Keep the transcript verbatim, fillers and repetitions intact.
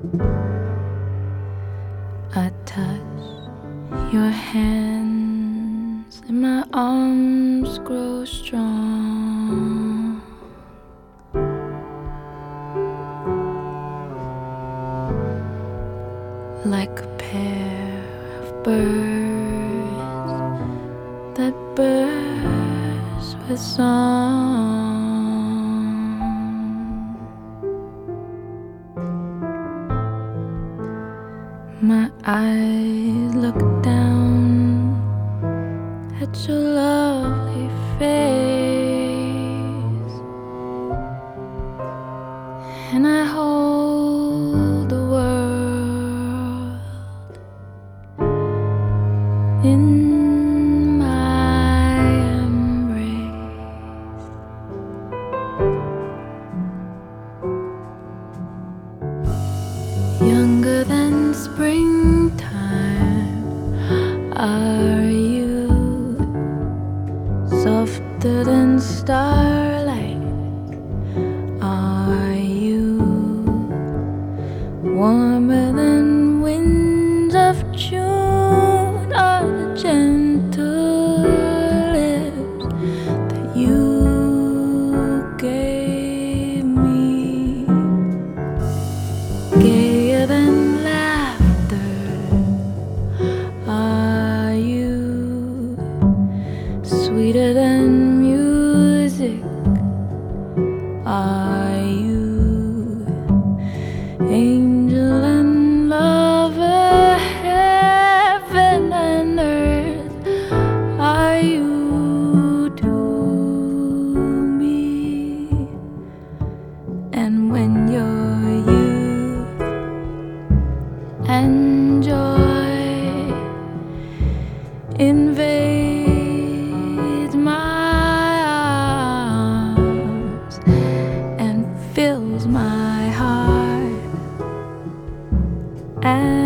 I touch your hands and my arms grow strong. Like a pair of birds that burst with song. My eyes look down at your lovely face, and I hold the world in my embrace. Younger than springtime are you, softer than starlight are you, warmer than winds of June are the gentle lips that you gave me. Gayer than laughter are you, sweeter than music are you, angel and lover, heaven and earth are you to me. And when your youth and joy invades my arms and fills my heart, and